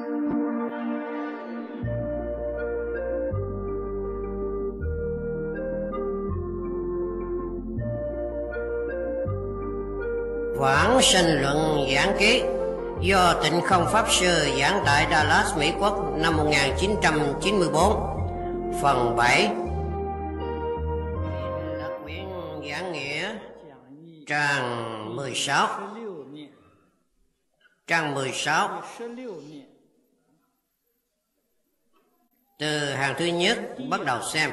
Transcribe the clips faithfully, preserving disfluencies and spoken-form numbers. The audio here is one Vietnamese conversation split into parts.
Vãng Sanh Luận Giảng Ký do Tịnh Không Pháp Sư giảng tại Dallas, Mỹ Quốc năm một nghìn chín trăm chín mươi tư. Phần bảy. Lạc Quyển Giảng Nghĩa, trang mười sáu. Trang mười sáu. Từ hàng thứ nhất bắt đầu xem.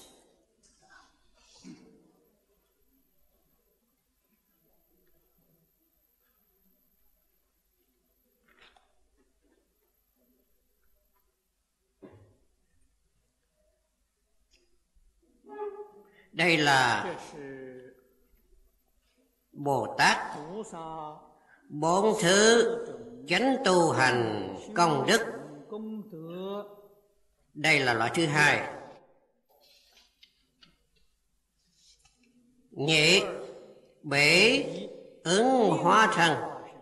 Đây là Bồ Tát bốn thứ chánh tu hành công đức. Đây là loại thứ hai. Nhị bỉ ứng hóa thân,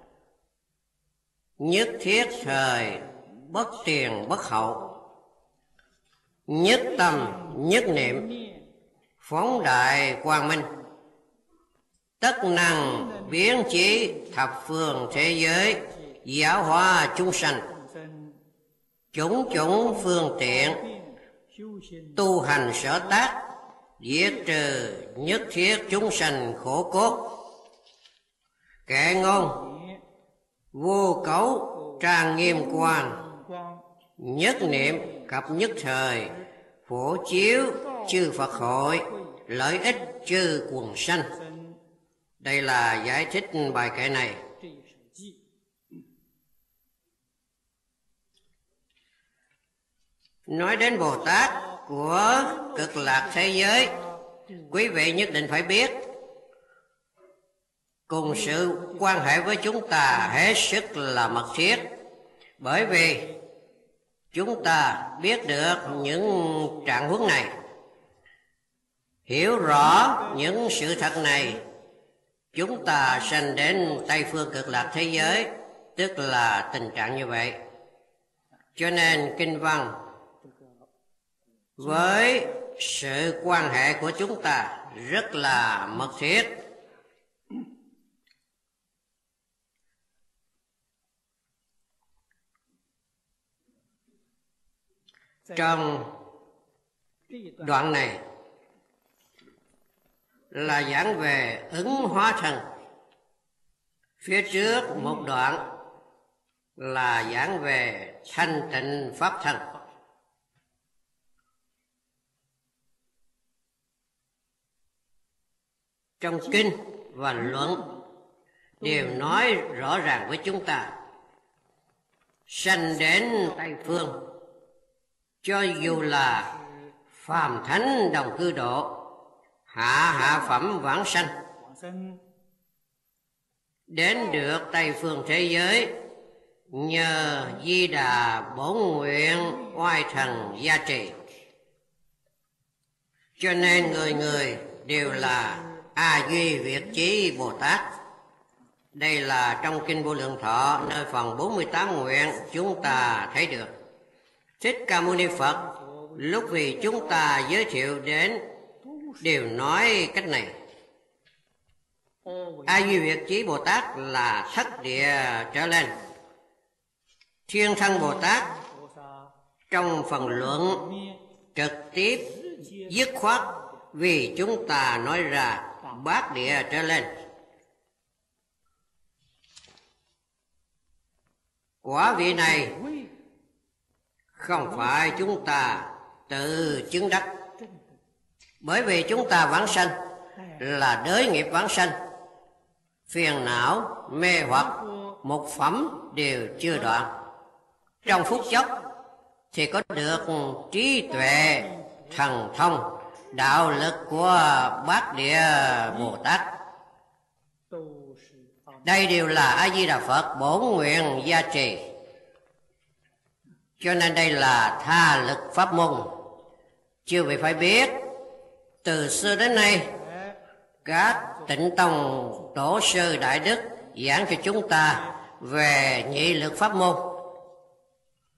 nhất thiết thời bất tiền bất hậu, nhất tâm nhất niệm phóng đại quang minh, tất năng biến chỉ thập phương thế giới, giáo hóa chúng sanh, chủng chủng phương tiện tu hành sở tác, diệt trừ nhất thiết chúng sanh khổ cốt. Kệ ngôn vô cấu trang nghiêm quan, nhất niệm cập nhất thời phổ chiếu chư Phật hội, lợi ích chư quần sanh. Đây là giải thích bài kệ này. Nói đến Bồ Tát của Cực Lạc thế giới, quý vị nhất định phải biết cùng sự quan hệ với chúng ta hết sức là mật thiết, bởi vì chúng ta biết được những trạng huống này, hiểu rõ những sự thật này, chúng ta sanh đến Tây Phương Cực Lạc thế giới, tức là tình trạng như vậy. Cho nên kinh văn với sự quan hệ của chúng ta rất là mật thiết. Trong đoạn này là giảng về ứng hóa thân. Phía trước một đoạn là giảng về thanh tịnh pháp thân. Trong kinh và luận đều nói rõ ràng với chúng ta, sanh đến Tây Phương, cho dù là phàm thánh đồng cư độ, hạ hạ phẩm vãng sanh, đến được Tây Phương thế giới nhờ Di Đà bổn nguyện oai thần gia trì. Cho nên người người đều là A Duy Việt Chí Bồ Tát. Đây là trong kinh Vô Lượng Thọ nơi phần bốn mươi tám nguyện chúng ta thấy được. Thích Ca Mâu Ni Phật lúc vì chúng ta giới thiệu đến đều nói cách này: A Duy Việt Chí Bồ Tát là thất địa trở lên. Thiên Thân Bồ Tát trong phần luận trực tiếp dứt khoát vì chúng ta nói ra bát địa trở lên. Quả vị này không phải chúng ta tự chứng đắc, bởi vì chúng ta vãng sanh là đới nghiệp vãng sanh, phiền não mê hoặc một phẩm đều chưa đoạn. Trong phút chốc thì có được trí tuệ thần thông đạo lực của bát địa Bồ Tát. Đây đều là A Di Đà Phật bổn nguyện gia trì. Cho nên đây là tha lực pháp môn. Chư vị phải biết, từ xưa đến nay các Tịnh Tông tổ sư đại đức giảng cho chúng ta về nhị lực pháp môn.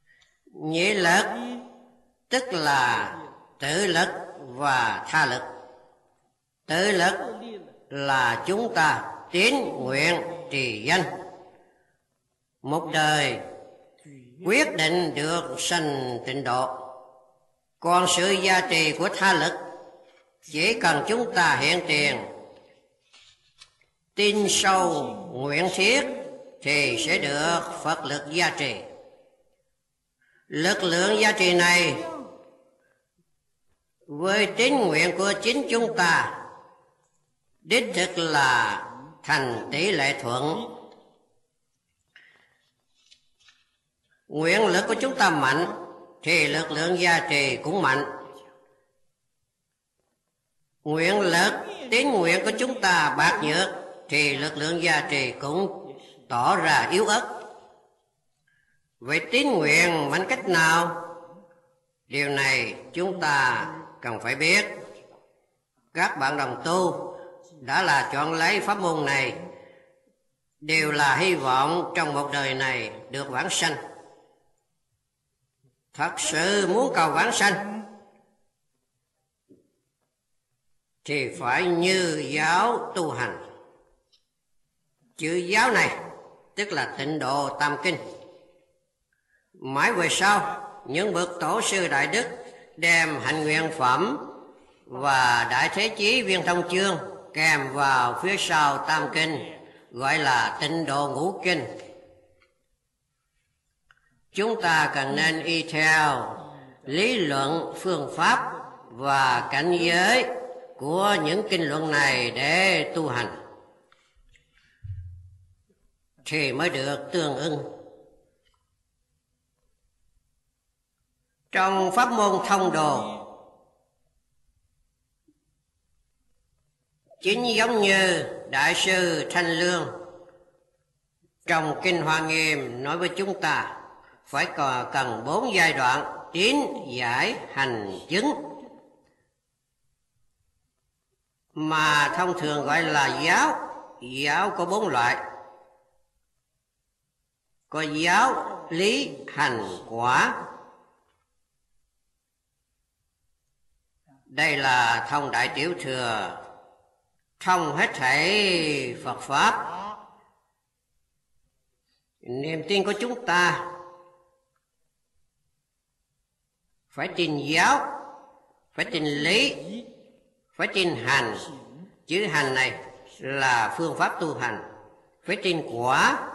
Nhĩ lực tức là tự lực và tha lực. Tự lực là chúng ta tín nguyện trì danh, một đời quyết định được sanh tịnh độ. Còn sự gia trì của tha lực chỉ cần chúng ta hiện tiền, tin sâu nguyện thiết thì sẽ được Phật lực gia trì. Lực lượng gia trì này với tín nguyện của chính chúng ta đích thực là thành tỷ lệ thuận. Nguyện lực của chúng ta mạnh thì lực lượng gia trì cũng mạnh. Nguyện lực, tín nguyện của chúng ta bạc nhược thì lực lượng gia trì cũng tỏ ra yếu ớt. Vậy tín nguyện mạnh cách nào? Điều này chúng ta cần phải biết. Các bạn đồng tu đã là chọn lấy pháp môn này đều là hy vọng trong một đời này được vãng sanh. Thật sự muốn cầu vãng sanh thì phải như giáo tu hành. Chữ giáo này tức là Tịnh Độ Tam Kinh. Mãi về sau, những bậc tổ sư đại đức đem hạnh nguyện phẩm và đại thế chí viên thông chương kèm vào phía sau Tam Kinh, gọi là Tịnh Độ Ngũ Kinh. Chúng ta cần nên y theo lý luận, phương pháp và cảnh giới của những kinh luận này để tu hành thì mới được tương ưng. Trong pháp môn thông đồ, chính giống như Đại sư Thanh Lương trong Kinh Hoa Nghiêm nói với chúng ta phải cần bốn giai đoạn: tín, giải, hành, chứng, mà thông thường gọi là giáo. Giáo có bốn loại: có giáo lý, hành, quả. Đây là thông Đại Tiểu Thừa, thông hết thảy Phật pháp. Niềm tin của chúng ta phải tin giáo, phải tin lý, phải tin hành. Chữ hành này là phương pháp tu hành. Phải tin quả,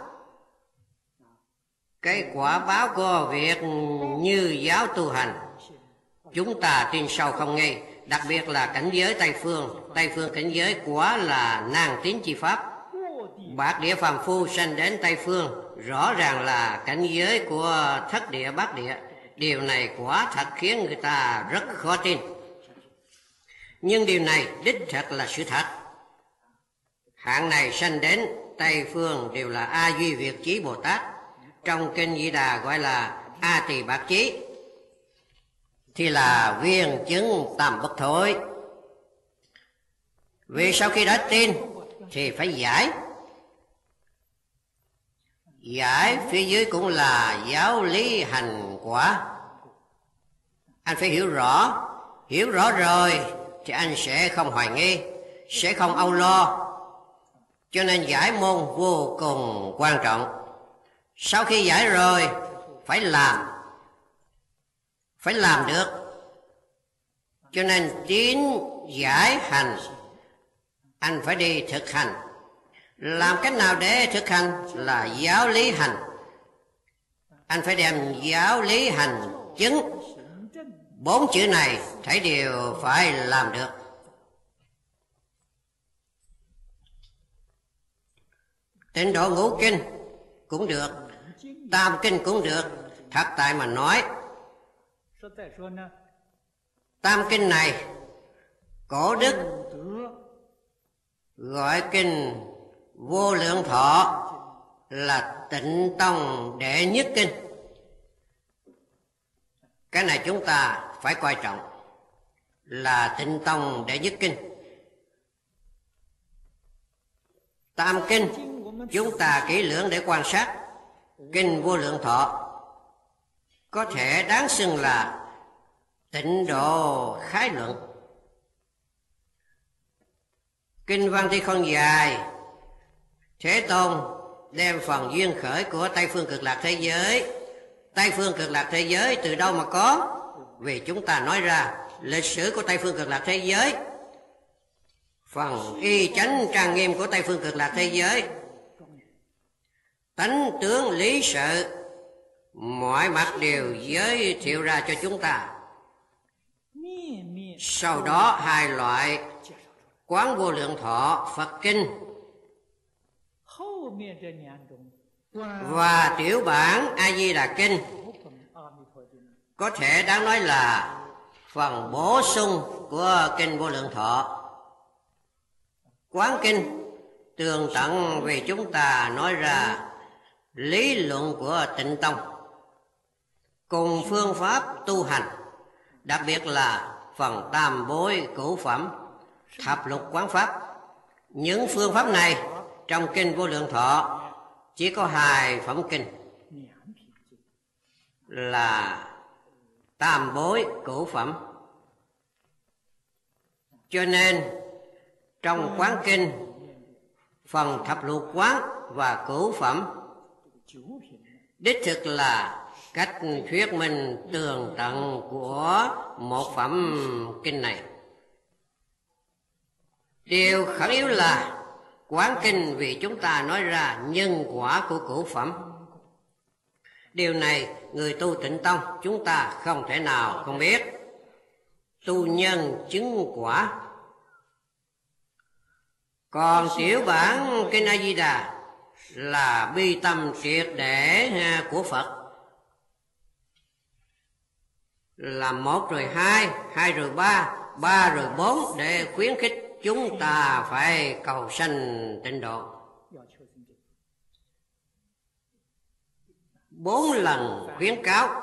cái quả báo của việc như giáo tu hành. Chúng ta tin sâu không nghi, đặc biệt là cảnh giới Tây Phương. Tây Phương cảnh giới quả là nan tín chi pháp. Bát địa phàm phu sanh đến Tây Phương rõ ràng là cảnh giới của thất địa bát địa. Điều này quả thật khiến người ta rất khó tin. Nhưng điều này đích thật là sự thật. Hạng này sanh đến Tây Phương đều là A Duy Việt Chí Bồ Tát. Trong Kinh Di Đà gọi là A Tỳ Bạc Chí, thì là viên chứng tam bất thối. Vì sau khi đã tin thì phải giải. Giải phía dưới cũng là giáo lý hành quả. Anh phải hiểu rõ. Hiểu rõ rồi thì anh sẽ không hoài nghi, sẽ không âu lo. Cho nên giải môn vô cùng quan trọng. Sau khi giải rồi phải làm, phải làm được. Cho nên tín, giải, hành, anh phải đi thực hành. Làm cách nào để thực hành? Là giáo lý hành. Anh phải đem giáo lý hành chứng. Bốn chữ này thảy đều phải làm được. Tịnh Độ Ngũ Kinh cũng được, Tam Kinh cũng được. Thật tại mà nói, Tam Kinh này Cổ Đức gọi kinh Vô Lượng Thọ là Tịnh Tông đệ nhất kinh. Cái này chúng ta phải coi trọng, là Tịnh Tông đệ nhất kinh. Tam Kinh chúng ta kỹ lưỡng để quan sát. Kinh Vô Lượng Thọ có thể đáng xưng là tịnh độ khái luận. Kinh Văn Thi không dài, Thế Tôn đem phần duyên khởi của Tây Phương Cực Lạc thế giới. Tây Phương Cực Lạc thế giới từ đâu mà có? Vì chúng ta nói ra lịch sử của Tây Phương Cực Lạc thế giới, phần y chánh trang nghiêm của Tây Phương Cực Lạc thế giới, tánh tướng lý sự, mọi mặt đều giới thiệu ra cho chúng ta. Sau đó hai loại Quán Vô Lượng Thọ Phật Kinh và tiểu bản A Di Đà Kinh có thể đáng nói là phần bổ sung của Kinh Vô Lượng Thọ. Quán Kinh tường tận vì chúng ta nói ra lý luận của Tịnh Tông cùng phương pháp tu hành, đặc biệt là phần tam bối cửu phẩm, thập lục quán pháp. Những phương pháp này trong Kinh Vô Lượng Thọ chỉ có hai phẩm kinh là tam bối cửu phẩm. Cho nên trong quán kinh, phần thập lục quán và cửu phẩm đích thực là cách thuyết minh tường tận của một phẩm kinh này. Điều khẩn yếu là quán kinh vì chúng ta nói ra nhân quả của cửu phẩm. Điều này người tu Tịnh Tông chúng ta không thể nào không biết. Tu nhân chứng quả. Còn tiểu bản Kinh A Di Đà là bi tâm triệt để của Phật, là một rồi hai, hai rồi ba, ba rồi bốn, để khuyến khích chúng ta phải cầu sanh tịnh độ. Bốn lần khuyến cáo.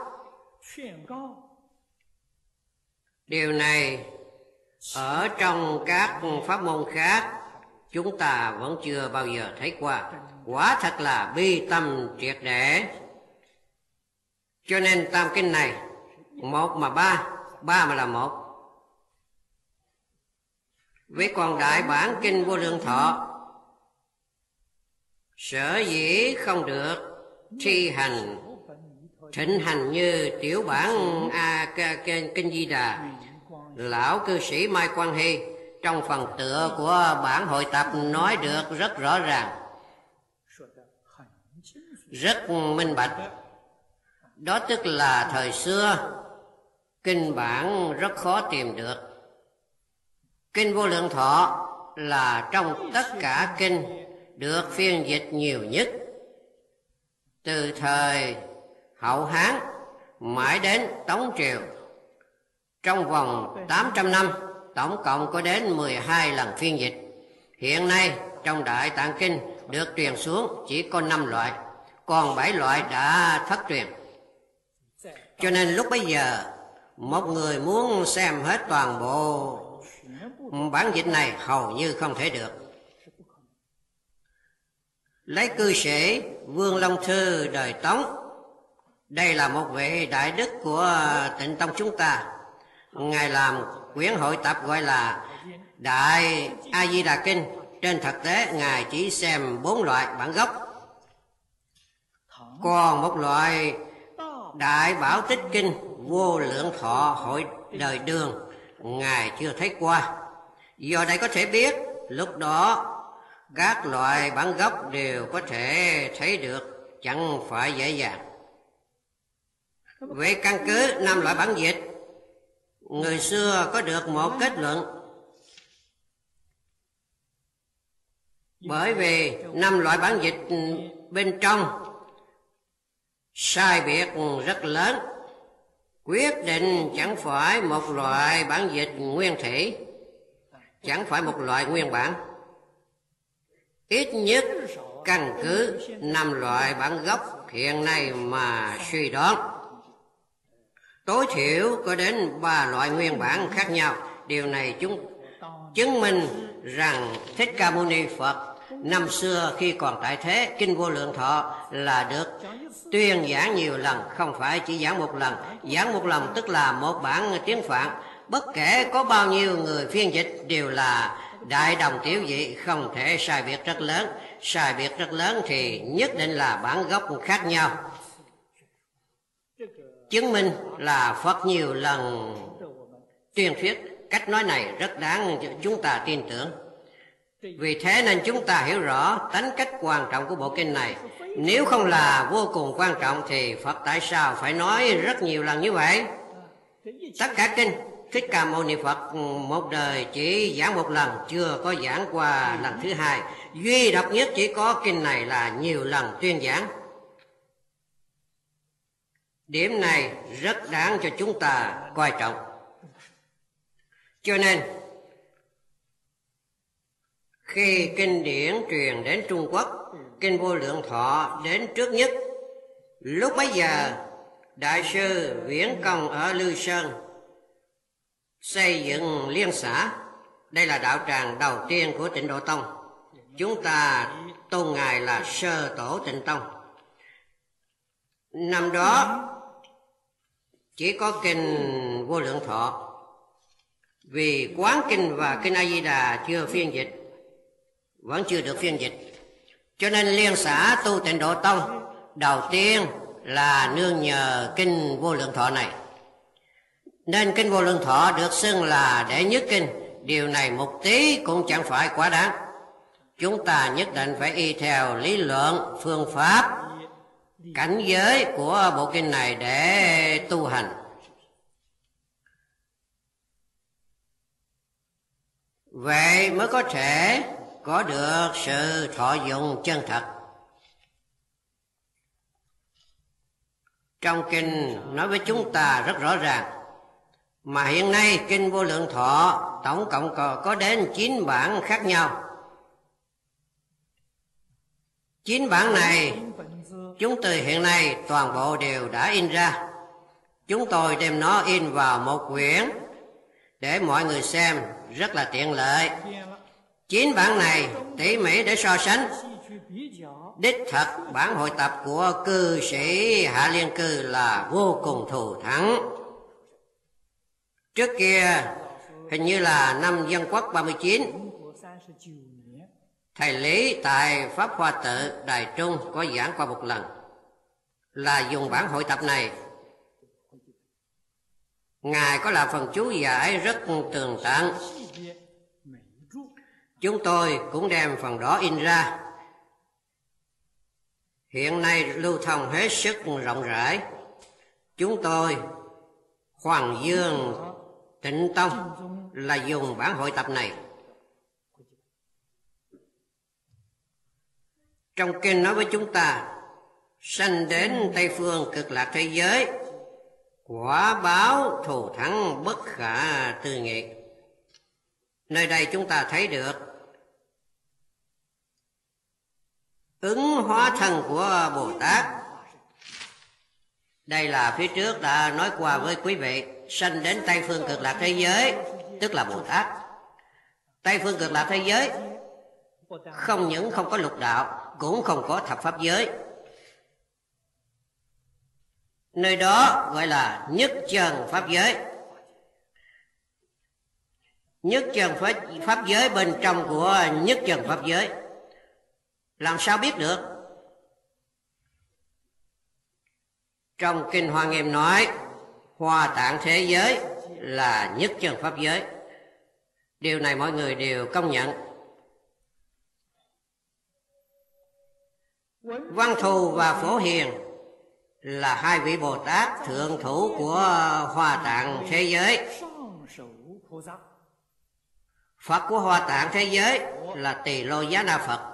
Điều này ở trong các pháp môn khác chúng ta vẫn chưa bao giờ thấy qua. Quả thật là bi tâm triệt để. Cho nên tam kinh này một mà ba, ba mà là một. Với còn đại bản Kinh Vô Lượng Thọ sở dĩ không được thi hành thịnh hành như tiểu bản A Kinh Di Đà, lão cư sĩ Mai Quan Hy trong phần tựa của bản hội tập nói được rất rõ ràng, rất minh bạch. Đó tức là thời xưa kinh bản rất khó tìm được. Kinh Vô Lượng Thọ là trong tất cả kinh được phiên dịch nhiều nhất. Từ thời Hậu Hán mãi đến Tống Triều, trong vòng tám trăm năm tổng cộng có đến mười hai lần phiên dịch. Hiện nay trong Đại Tạng Kinh được truyền xuống chỉ có năm loại, còn bảy loại đã thất truyền. Cho nên lúc bấy giờ một người muốn xem hết toàn bộ bản dịch này hầu như không thể được. Lấy cư sĩ Vương Long Thư đời Tống, đây là một vị đại đức của Tịnh Tông chúng ta. Ngài làm quyển hội tập gọi là Đại A Di Đà Kinh. Trên thực tế Ngài chỉ xem bốn loại bản gốc, còn một loại Đại Bảo Tích Kinh Vô Lượng Thọ hội đời Đường Ngài chưa thấy qua. Do đây có thể biết lúc đó các loại bản gốc đều có thể thấy được, chẳng phải dễ dàng. Vậy căn cứ năm loại bản dịch, người xưa có được một kết luận. Bởi vì năm loại bản dịch bên trong sai biệt rất lớn, quyết định chẳng phải một loại bản dịch nguyên thể, chẳng phải một loại nguyên bản. Ít nhất căn cứ năm loại bản gốc hiện nay mà suy đoán, tối thiểu có đến ba loại nguyên bản khác nhau. Điều này chúng chứng minh rằng Thích Ca Mâu Ni Phật Năm xưa khi còn tại thế, Kinh Vô Lượng Thọ là được tuyên giảng nhiều lần, không phải chỉ giảng một lần. Giảng một lần tức là một bản tiếng Phạn. Bất kể có bao nhiêu người phiên dịch đều là đại đồng tiểu dị, không thể sai biệt rất lớn. Sai biệt rất lớn thì nhất định là bản gốc khác nhau. Chứng minh là Phật nhiều lần tuyên thuyết. Cách nói này rất đáng chúng ta tin tưởng. Vì thế nên chúng ta hiểu rõ tánh cách quan trọng của bộ kinh này. Nếu không là vô cùng quan trọng thì Phật tại sao phải nói rất nhiều lần như vậy? Tất cả kinh Thích Ca Mâu Ni Phật một đời chỉ giảng một lần, chưa có giảng qua lần thứ hai. Duy độc nhất chỉ có kinh này là nhiều lần tuyên giảng. Điểm này rất đáng cho chúng ta coi trọng. Cho nên khi kinh điển truyền đến Trung Quốc, Kinh Vô Lượng Thọ đến trước nhất. Lúc bấy giờ Đại sư Viễn Công ở Lư Sơn xây dựng liên xã. Đây là đạo tràng đầu tiên của Tịnh Độ Tông. Chúng ta tôn ngài là Sơ Tổ Tịnh Tông. Năm đó chỉ có kinh Vô Lượng Thọ, vì Quán Kinh và Kinh A Di Đà chưa phiên dịch, vẫn chưa được phiên dịch, cho nên liên xã tu Tịnh Độ Tông đầu tiên là nương nhờ kinh Vô Lượng Thọ này. Nên kinh Vô Lượng Thọ được xưng là đệ nhất kinh. Điều này một tí cũng chẳng phải quá đáng. Chúng ta nhất định phải y theo lý luận, phương pháp, cảnh giới của bộ kinh này để tu hành. Vậy mới có thể có được sự thọ dụng chân thật. Trong kinh nói với chúng ta rất rõ ràng, mà hiện nay kinh Vô Lượng Thọ tổng cộng có đến chín bản khác nhau. Chín bản này chúng tôi hiện nay toàn bộ đều đã in ra. Chúng tôi đem nó in vào một quyển để mọi người xem, rất là tiện lợi. Chín bản này tỉ mỉ để so sánh. Đích thật bản hội tập của cư sĩ Hạ Liên Cư là vô cùng thù thắng. Trước kia hình như là năm Dân Quốc ba mươi chín, thầy Lý tại Pháp Hoa Tự Đài Trung có giảng qua một lần, là dùng bản hội tập này. Ngài có làm phần chú giải rất tường tận. Chúng tôi cũng đem phần đó in ra. Hiện nay lưu thông hết sức rộng rãi. Chúng tôi Hoàng Dương Tịnh Tông là dùng bản hội tập này. Trong kinh nói với chúng ta, sanh đến Tây Phương Cực Lạc thế giới, quả báo thù thắng bất khả tư nghị. Nơi đây chúng ta thấy được ứng hóa thân của Bồ Tát. Đây là phía trước đã nói qua với quý vị, sanh đến Tây Phương Cực Lạc thế giới tức là Bồ Tát. Tây Phương Cực Lạc thế giới không những không có lục đạo, cũng không có thập pháp giới. Nơi đó gọi là nhất chân pháp giới. Nhất chân pháp giới bên trong của nhất chân pháp giới. Làm sao biết được? Trong kinh Hoa Nghiêm nói Hoa Tạng thế giới là nhất chân pháp giới. Điều này mọi người đều công nhận. Văn Thù và Phổ Hiền là hai vị Bồ Tát thượng thủ của Hoa Tạng thế giới. Phật của Hoa Tạng thế giới là Tỳ Lô Giá Na Phật.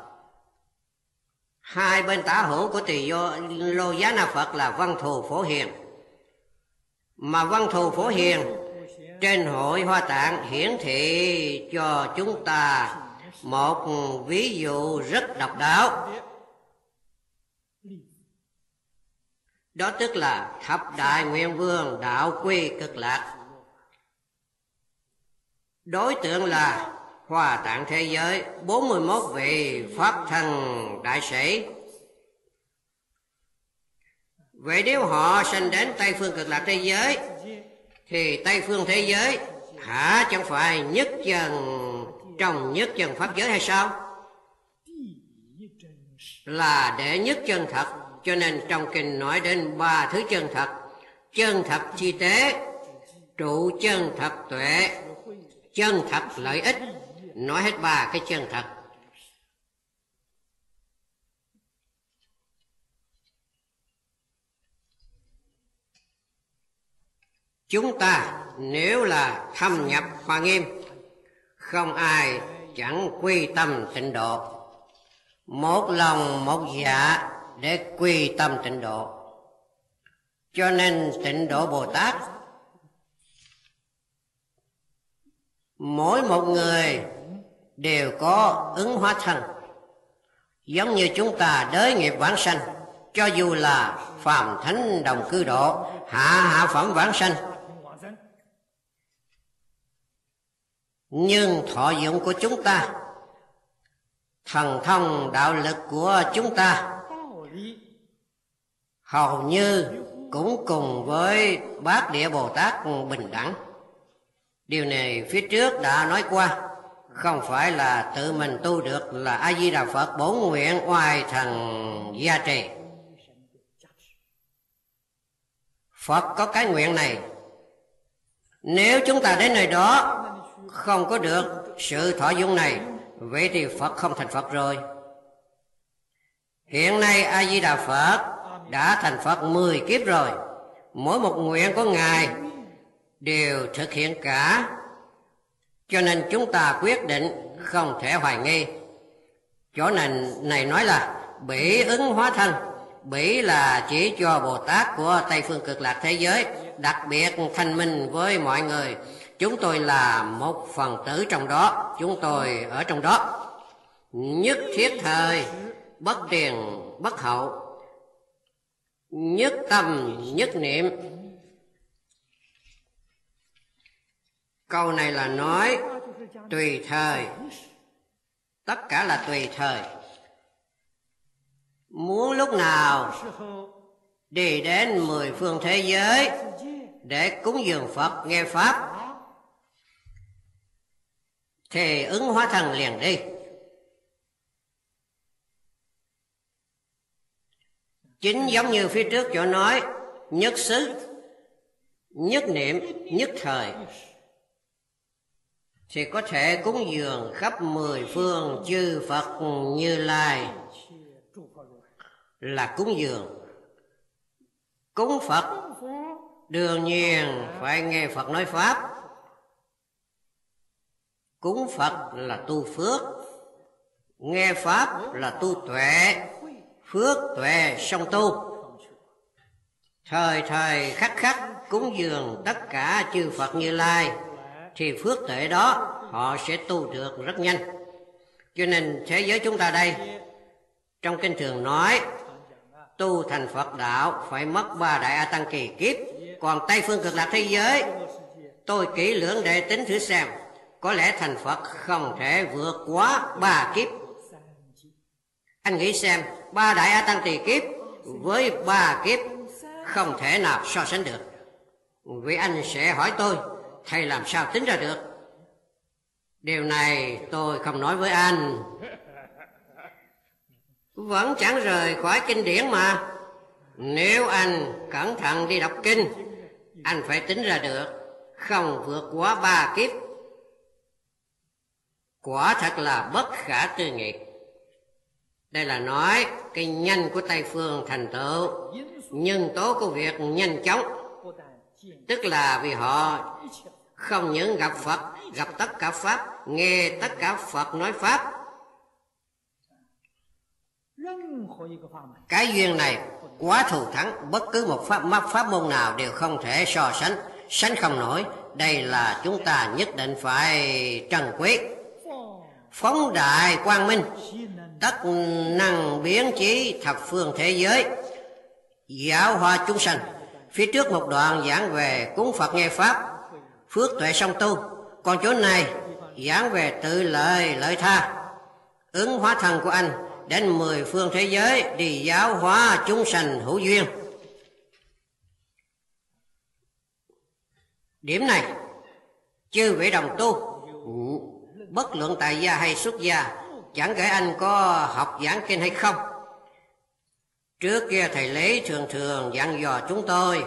Hai bên tả hữu của Tỳ Lô Giá Na Phật là Văn Thù Phổ Hiền. Mà Văn Thù Phổ Hiền trên hội Hoa Tạng hiển thị cho chúng ta một ví dụ rất độc đáo. Đó tức là thập đại nguyện vương đạo quy cực lạc. Đối tượng là Hoa Tạng thế giới bốn mươi mốt vị Pháp thân đại sĩ. Vậy nếu họ sanh đến Tây phương Cực Lạc thế giới thì Tây phương thế giới hả chẳng phải nhất chân trong nhất chân Pháp giới hay sao? Là để nhất chân thật, cho nên trong kinh nói đến ba thứ chân thật: chân thật chi tế, trụ chân thật tuệ, chân thật lợi ích. Nói hết ba cái chân thật. Chúng ta nếu là thâm nhập Hoa Nghiêm, không ai chẳng quy tâm tịnh độ, một lòng một dạ để quy tâm tịnh độ. Cho nên Tịnh Độ Bồ Tát mỗi một người đều có ứng hóa thân, giống như chúng ta đới nghiệp vãng sanh. Cho dù là phàm thánh đồng cư độ, hạ hạ phẩm vãng sanh, nhưng thọ dụng của chúng ta, thần thông đạo lực của chúng ta hầu như cũng cùng với Bát Địa Bồ Tát bình đẳng. Điều này phía trước đã nói qua, không phải là tự mình tu được, là A Di Đà Phật bổn nguyện oai thần gia trì. Phật có cái nguyện này. Nếu chúng ta đến nơi đó không có được sự thọ dụng này, vậy thì Phật không thành Phật rồi. Hiện nay A Di Đà Phật đã thành Phật mười kiếp rồi, mỗi một nguyện của Ngài đều thực hiện cả. Cho nên chúng ta quyết định không thể hoài nghi. Chỗ này, này nói là bỉ ứng hóa thân. Bỉ là chỉ cho Bồ Tát của Tây phương Cực Lạc thế giới, đặc biệt thanh minh với mọi người. Chúng tôi là một phần tử trong đó, chúng tôi ở trong đó. Nhất thiết thời, bất tiền, bất hậu, nhất tâm, nhất niệm. Câu này là nói tùy thời, tất cả là tùy thời. Muốn lúc nào đi đến mười phương thế giới để cúng dường Phật nghe Pháp thì ứng hóa thân liền đi. Chính giống như phía trước chỗ nói nhất xứ, nhất niệm, nhất thời, thì có thể cúng dường khắp mười phương chư Phật Như Lai là cúng dường. Cúng Phật đương nhiên phải nghe Phật nói Pháp. Cúng Phật là tu phước, nghe Pháp là tu tuệ, phước tuệ song tu. Thời thời khắc khắc cúng dường tất cả chư Phật Như Lai thì phước tuệ đó họ sẽ tu được rất nhanh. Cho nên thế giới chúng ta đây, trong kinh thường nói tu thành Phật đạo phải mất ba đại A Tăng kỳ kiếp. Còn Tây phương Cực Lạc thế giới, tôi kỹ lưỡng để tính thử xem, có lẽ thành Phật không thể vượt quá ba kiếp. Anh nghĩ xem, ba đại A Tăng tỳ kiếp với ba kiếp không thể nào so sánh được. Vì anh sẽ hỏi tôi, thầy làm sao tính ra được? Điều này tôi không nói với anh. Vẫn chẳng rời khỏi kinh điển mà. Nếu anh cẩn thận đi đọc kinh, anh phải tính ra được, không vượt quá ba kiếp. Quả thật là bất khả tư nghị. Đây là nói cái nhanh của Tây phương thành tựu, nhân tố của việc nhanh chóng. Tức là vì họ không những gặp Phật, gặp tất cả Pháp, nghe tất cả Phật nói Pháp. Cái duyên này quá thù thắng, bất cứ một pháp, pháp môn nào đều không thể so sánh, sánh không nổi. Đây là chúng ta nhất định phải trân quý. Phóng đại quang minh, tất năng biến chí thập phương thế giới, giáo hóa chúng sanh. Phía trước một đoạn giảng về cúng Phật nghe Pháp, phước tuệ song tu. Còn chỗ này giảng về tự lợi lợi tha, ứng hóa thân của anh đến mười phương thế giới đi giáo hóa chúng sanh hữu duyên. Điểm này chư vị đồng tu bất luận tại gia hay xuất gia, chẳng kể anh có học giảng kinh hay không. Trước kia thầy Lý thường thường dặn dò chúng tôi,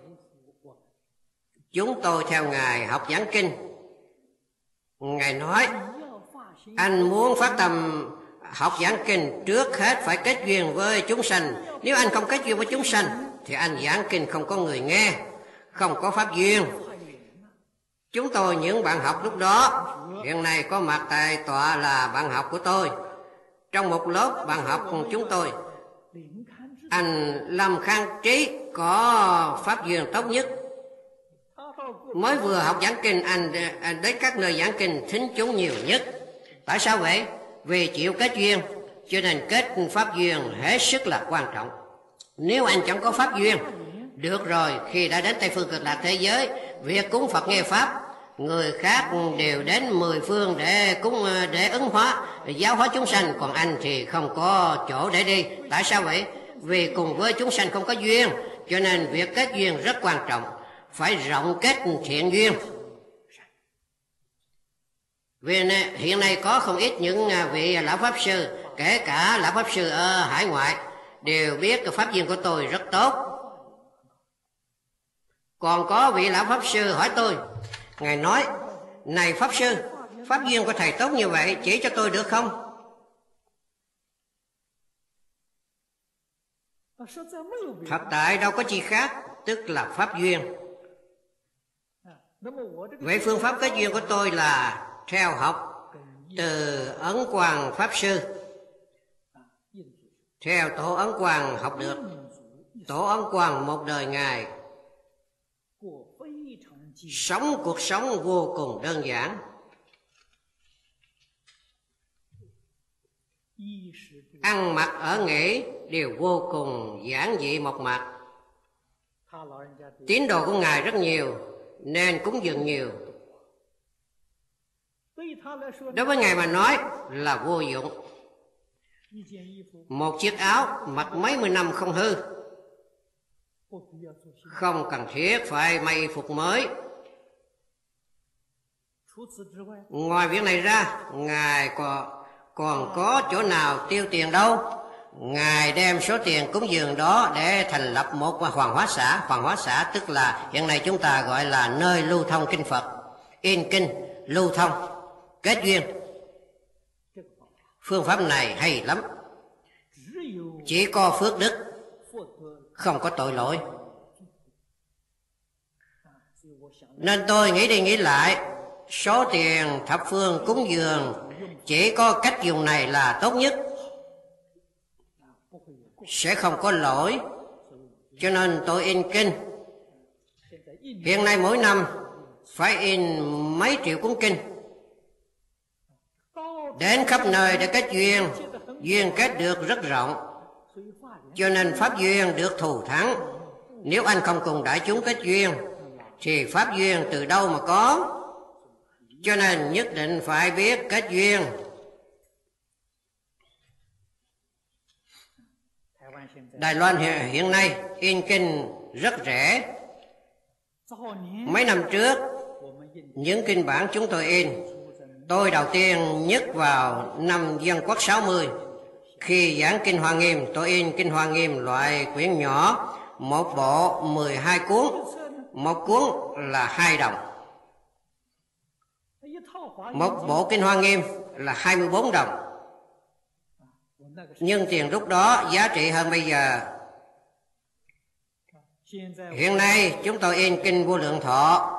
chúng tôi theo Ngài học giảng kinh. Ngài nói, anh muốn phát tâm học giảng kinh, trước hết phải kết duyên với chúng sanh. Nếu anh không kết duyên với chúng sanh thì anh giảng kinh không có người nghe, không có pháp duyên. Chúng tôi những bạn học lúc đó, hiện nay có mặt tại tọa là bạn học của tôi. Trong một lớp bạn học của chúng tôi, anh Lâm Khang Trí có pháp duyên tốt nhất. Mới vừa học giảng kinh, anh, anh đến các nơi giảng kinh thính chúng nhiều nhất. Tại sao vậy? Vì chịu kết duyên, cho nên kết pháp duyên hết sức là quan trọng. Nếu anh chẳng có pháp duyên, được rồi, khi đã đến Tây Phương Cực Lạc thế giới, việc cúng Phật nghe pháp, người khác đều đến mười phương để cúng, để ứng hóa, để giáo hóa chúng sanh, còn anh thì không có chỗ để đi. Tại sao vậy? Vì cùng với chúng sanh không có duyên, cho nên việc kết duyên rất quan trọng, phải rộng kết thiện duyên. Vì hiện nay có không ít những vị lão pháp sư, kể cả lão pháp sư ở hải ngoại, đều biết cái pháp duyên của tôi rất tốt. Còn có vị lão pháp sư hỏi tôi, Ngài nói, này pháp sư, pháp duyên của thầy tốt như vậy, chỉ cho tôi được không? Thật tại đâu có chi khác, tức là pháp duyên. Vậy phương pháp kết duyên của tôi là theo học từ Ấn Quang Pháp Sư. Theo Tổ Ấn Quang học được. Tổ Ấn Quang một đời Ngài sống cuộc sống vô cùng đơn giản. Ăn mặc ở nghỉ đều vô cùng giản dị mộc mạc. Tín đồ của Ngài rất nhiều nên cúng dường nhiều. Đối với Ngài mà nói là vô dụng. Một chiếc áo mặc mấy mươi năm không hư, không cần thiết phải may phục mới. Ngoài việc này ra, Ngài còn, còn có chỗ nào tiêu tiền đâu. Ngài đem số tiền cúng dường đó để thành lập một hoàng hóa xã. Hoàng hóa xã tức là hiện nay chúng ta gọi là nơi lưu thông kinh Phật, in kinh, lưu thông, kết duyên. Phương pháp này hay lắm. Chỉ có phước đức, không có tội lỗi. Nên tôi nghĩ đi nghĩ lại, số tiền thập phương cúng dường chỉ có cách dùng này là tốt nhất, sẽ không có lỗi. Cho nên tôi in kinh. Hiện nay mỗi năm phải in mấy triệu cuốn kinh, đến khắp nơi để kết duyên. Duyên kết được rất rộng, cho nên pháp duyên được thù thắng. Nếu anh không cùng đại chúng kết duyên thì pháp duyên từ đâu mà có. Cho nên nhất định phải biết kết duyên. Đài Loan hiện nay in kinh rất rẻ. Mấy năm trước, những kinh bản chúng tôi in, tôi đầu tiên nhất vào năm Dân Quốc sáu mươi. Khi giảng kinh Hoa Nghiêm, tôi in kinh Hoa Nghiêm loại quyển nhỏ, một bộ mười hai cuốn, một cuốn là hai đồng. Một bộ kinh Hoa Nghiêm là hai mươi bốn đồng. Nhưng tiền lúc đó giá trị hơn bây giờ. Hiện nay chúng tôi in kinh Vô Lượng Thọ,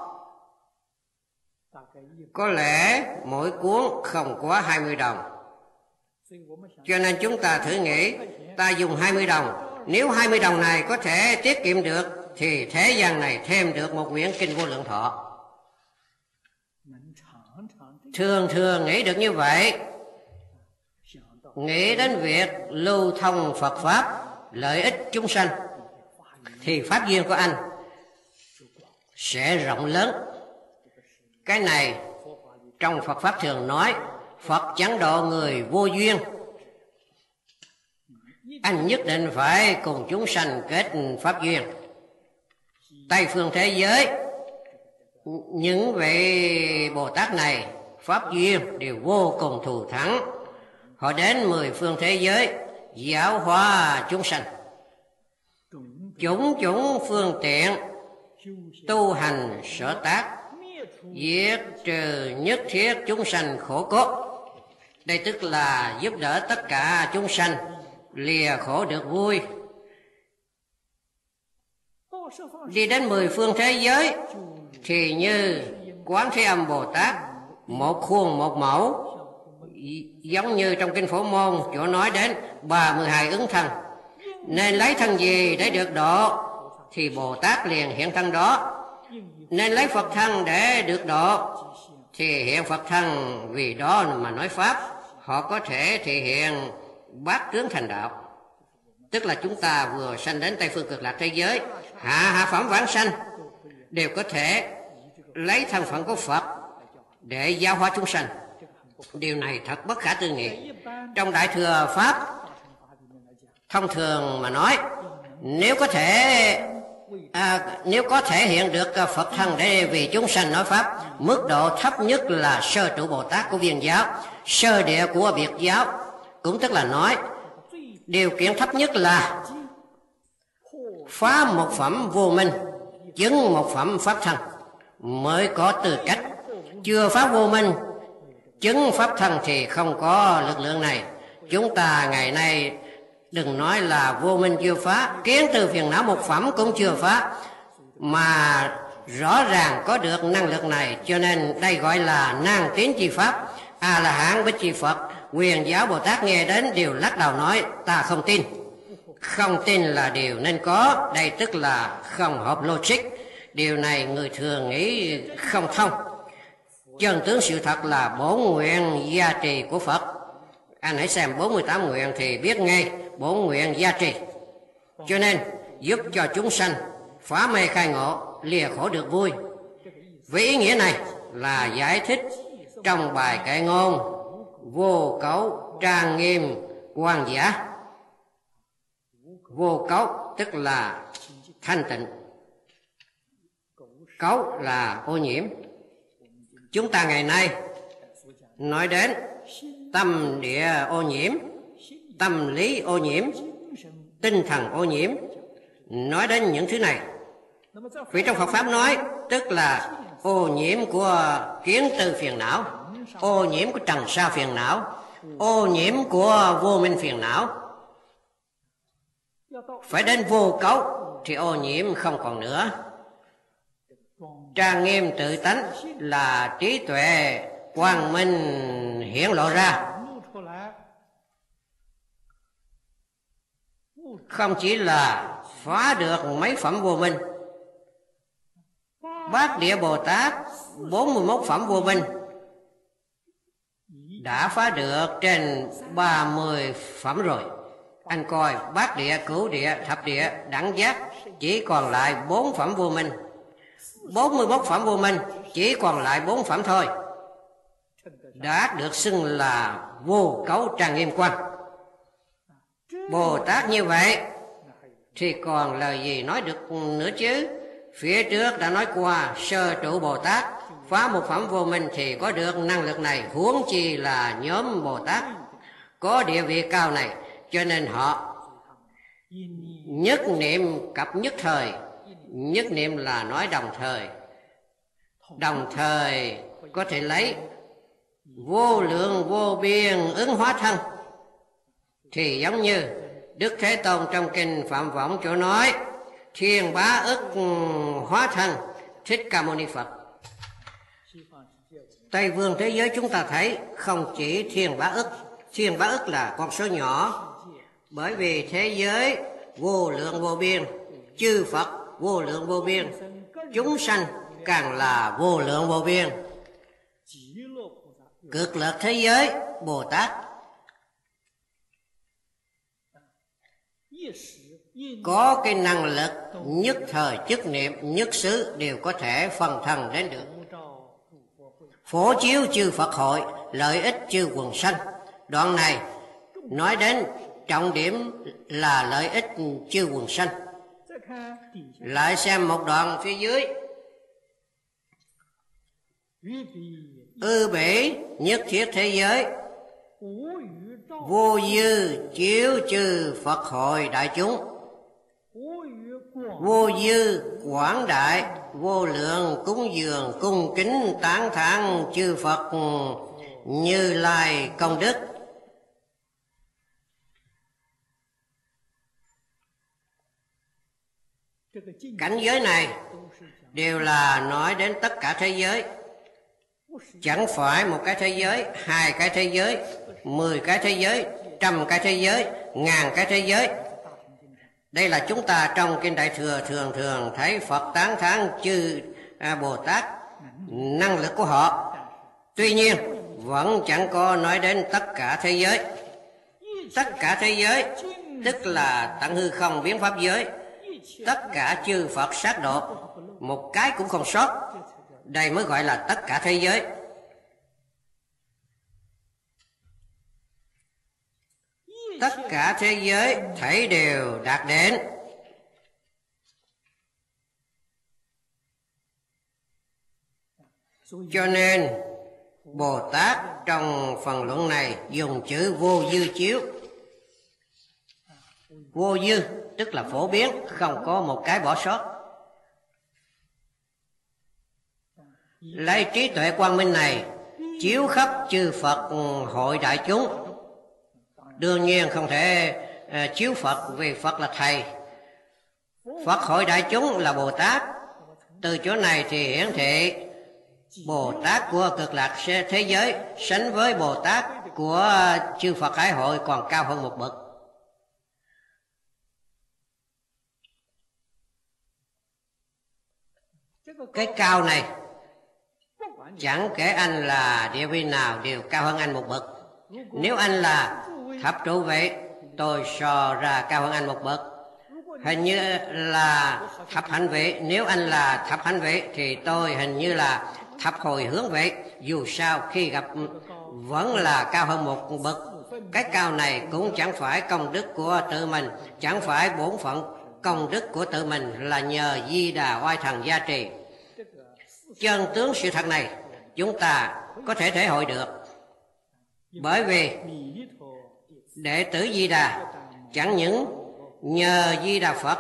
có lẽ mỗi cuốn không quá hai mươi đồng. Cho nên chúng ta thử nghĩ, ta dùng hai mươi đồng, nếu hai mươi đồng này có thể tiết kiệm được thì thế gian này thêm được một quyển kinh Vô Lượng Thọ. Thường thường nghĩ được như vậy, nghĩ đến việc lưu thông Phật Pháp, lợi ích chúng sanh, thì pháp duyên của anh sẽ rộng lớn. Cái này Trong Phật Pháp thường nói, Phật chẳng độ người vô duyên. Anh nhất định phải cùng chúng sanh kết pháp duyên. Tây phương thế giới, những vị Bồ Tát này pháp duyên đều vô cùng thù thắng. Họ đến mười phương thế giới giáo hóa chúng sanh, chủng chủng phương tiện tu hành sở tác, diệt trừ nhất thiết chúng sanh khổ cốt. Đây tức là giúp đỡ tất cả chúng sanh lìa khổ được vui. Đi đến mười phương thế giới thì như Quán Thế Âm Bồ Tát, một khuôn một mẫu, giống như trong Kinh Phổ Môn chỗ nói đến ba mươi hai ứng thân. Nên lấy thân gì để được độ thì Bồ Tát liền hiện thân đó. Nên lấy Phật thân để được độ thì hiện Phật thân, vì đó mà nói Pháp. Họ có thể thể hiện bát tướng thành đạo. Tức là chúng ta vừa sanh đến Tây phương cực lạc thế giới, hạ hạ phẩm vãng sanh đều có thể lấy thân phận của Phật để giáo hóa chúng sanh. Điều này thật bất khả tư nghị. Trong Đại Thừa Pháp thông thường mà nói, nếu có thể à, nếu có thể hiện được Phật thân để vì chúng sanh nói Pháp, mức độ thấp nhất là sơ trụ Bồ Tát của Viên giáo, sơ địa của Biệt giáo. Cũng tức là nói điều kiện thấp nhất là phá một phẩm vô minh, chứng một phẩm Pháp thân mới có tư cách. Chưa phá vô minh, chứng Pháp thân thì không có lực lượng này. Chúng ta ngày nay đừng nói là vô minh chưa phá, kiến từ phiền não một phẩm cũng chưa phá, mà rõ ràng có được năng lực này. Cho nên đây gọi là nan tín chi Pháp. A La Hán Bích Chi Phật, Quyền giáo Bồ Tát nghe đến đều lắc đầu nói ta không tin. Không tin là điều nên có, đây tức là không hợp logic. Điều này người thường nghĩ không thông. Chân tướng sự thật là bổn nguyện gia trì của Phật. Anh hãy xem bốn mươi tám nguyện thì biết ngay bổn nguyện gia trì. Cho nên giúp cho chúng sanh phá mê khai ngộ, lìa khổ được vui. Với ý nghĩa này là giải thích trong bài kệ ngôn vô cấu trang nghiêm quang giả. Vô cấu tức là thanh tịnh, cấu là ô nhiễm. Chúng ta ngày nay nói đến tâm địa ô nhiễm, tâm lý ô nhiễm, tinh thần ô nhiễm, nói đến những thứ này. Vì trong Phật Pháp nói tức là ô nhiễm của kiến tư phiền não, ô nhiễm của trần sa phiền não, ô nhiễm của vô minh phiền não. Phải đến vô cấu thì ô nhiễm không còn nữa. Trang nghiêm tự tánh là trí tuệ quang minh hiển lộ ra. Không chỉ là phá được mấy phẩm vô minh, Bát Địa Bồ Tát bốn mươi mốt phẩm vô minh đã phá được trên ba mươi phẩm rồi. Anh coi Bát Địa, Cửu Địa, Thập Địa, Đẳng Giác chỉ còn lại bốn phẩm vô minh. bốn mươi mốt phẩm vô minh chỉ còn lại bốn phẩm thôi, đã được xưng là vô cấu trang nghiêm quang. Bồ Tát như vậy thì còn lời gì nói được nữa chứ. Phía trước đã nói qua sơ trụ Bồ Tát phá một phẩm vô minh thì có được năng lực này, huống chi là nhóm Bồ Tát có địa vị cao này. Cho nên họ nhất niệm cập nhất thời. Nhất niệm là nói đồng thời, đồng thời có thể lấy vô lượng vô biên ứng hóa thân. Thì giống như Đức Thế Tôn trong kinh Phạm Võng chỗ nói thiên bá ức hóa thân Thích Ca Mâu Ni Phật. Tây phương thế giới chúng ta thấy không chỉ thiên bá ức. Thiên bá ức là con số nhỏ, bởi vì thế giới vô lượng vô biên, chư Phật vô lượng vô biên, chúng sanh càng là vô lượng vô biên. Cực lạc thế giới Bồ Tát có cái năng lực nhất thời chức niệm nhất xứ đều có thể phân thân đến được. phổ chiếu chư Phật hội, lợi ích chư quần sanh. Đoạn này nói đến trọng điểm là lợi ích chư quần sanh. Lại xem một đoạn phía dưới. Ư bỉ nhất thiết thế giới, vô dư chiếu chư Phật hội đại chúng, vô dư quảng đại, vô lượng cúng dường cung kính tán thán chư Phật Như Lai công đức. Cảnh giới này đều là nói đến tất cả thế giới, chẳng phải một cái thế giới, hai cái thế giới, mười cái thế giới, trăm cái thế giới, ngàn cái thế giới. Đây là chúng ta trong Kinh Đại Thừa thường thường thấy Phật tán thán chư Bồ Tát năng lực của họ. Tuy nhiên vẫn chẳng có nói đến tất cả thế giới. Tất cả thế giới tức là tận hư không biến pháp giới, tất cả chư Phật sát độ, một cái cũng không sót. Đây mới gọi là tất cả thế giới. Tất cả thế giới thảy đều đạt đến. Cho nên Bồ Tát trong phần luận này dùng chữ vô dư chiếu. Vô dư tức là phổ biến, không có một cái bỏ sót. Lấy trí tuệ quang minh này chiếu khắp chư Phật hội đại chúng. Đương nhiên không thể uh, chiếu Phật vì Phật là Thầy. Phật hội đại chúng là Bồ Tát. Từ chỗ này thì hiển thị Bồ Tát của cực lạc thế giới sánh với Bồ Tát của chư Phật Hải hội còn cao hơn một bậc. Cái cao này chẳng kể anh là địa vị nào đều cao hơn anh một bậc. Nếu anh là thập trụ vệ, tôi so ra cao hơn anh một bậc. Hình như là thập hạnh vệ, nếu anh là thập hạnh vệ thì tôi hình như là thập hồi hướng vệ. Dù sao khi gặp vẫn là cao hơn một bậc. Cái cao này cũng chẳng phải công đức của tự mình, chẳng phải bổn phận. Công đức của tự mình là nhờ Di Đà oai thần gia trì. Chân tướng sự thật này chúng ta có thể thể hội được. Bởi vì đệ tử Di Đà chẳng những nhờ Di Đà Phật